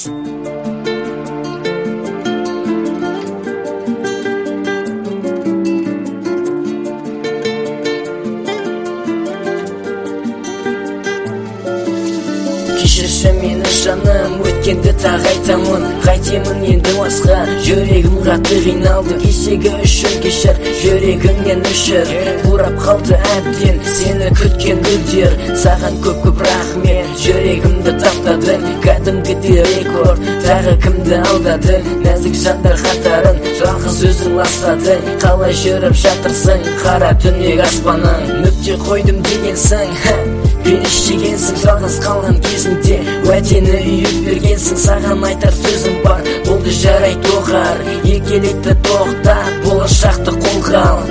Кешірші мені жаным, өткенді тағы айтамын. Қайтемін енді басқа, жүрегім қатты қиналды. Кешегі үшін кешір, жүрегімнен өшір. Қурап қалды әбден сені күткен гүлдер. Саған көп рахмет, жүрегімді таптадың. Кәдімгідей рекорд, тағы кімді алдадың? Нәзік жандар қатарын жалғыз өзің ластадың. Қалай жүріп жатырсың, қара түнек аспаның. Нүкте қойдым дегенсің, періштегенсің жалғыз қалған кезіңде. Уәдені үйіп бергенсің, саған айтар сөзім бар. Болды жарай тоғар, екелекті тоқта, болашақты қолға ал.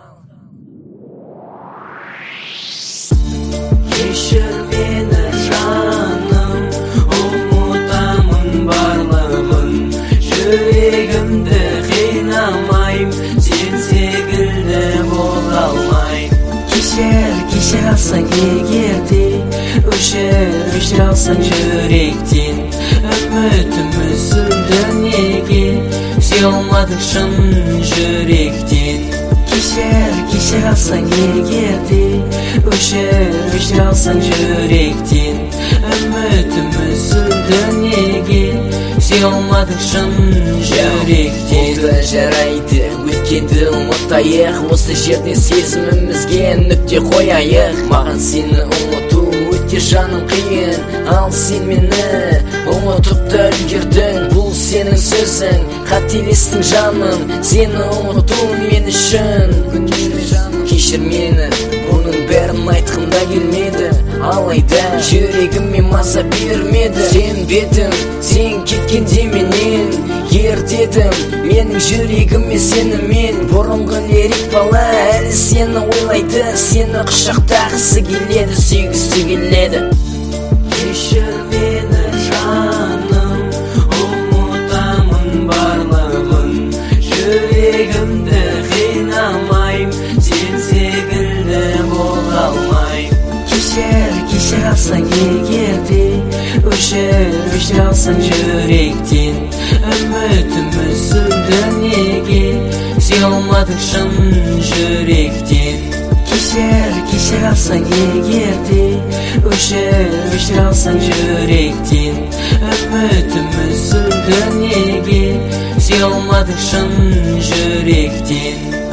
Кешір мені жаным, ұмытамын барлығын. Жүрегімді қинамайым, сен секілді бола алмайым. Кешір алсаң егерде, өшір алсаң жүректен. Үмітім үзілді неге, сүйе алмадың шын жүректен. Кешір алсаң егерде, өшір алсаң жүректен. Үмітім үзілді неге, сүйе алмадың шын жүректен. Болды жарайды, өткенді ұмытайық. Осы жерде сезімімізге нүкте қояйық. Маған сені ұмыту өте жаным қиын, ал сен мені ұмытып та үлгердің. Бұл сенің сөзің, қателестің жаным, сені ұмыту мен үшін. Кешір мені, бұның бәрін айтқым да келмеді, алайда жүрегіме маза бермеді. Сен бедің, сен кеткенде менен ертедім, менің жүрегіме сенімен. Бұрынғы лирик бала әлі сені ойлайды, сені құшақтағысы келеді, сүйгісі келеді. Кешір мені жаным, ұмытамын барлығын. Жүрегімді қинамайым, сен секілді бола алмайым. Кешір алсаң егерде, өшір алсаң жүректен. Үмітім үзілді неге, сүйе алмадың шын жүректен. Кешір алсаң егерде, өшір алсаң жүректен. Үмітім үзілді неге, сүйе алмадың шын жүректен.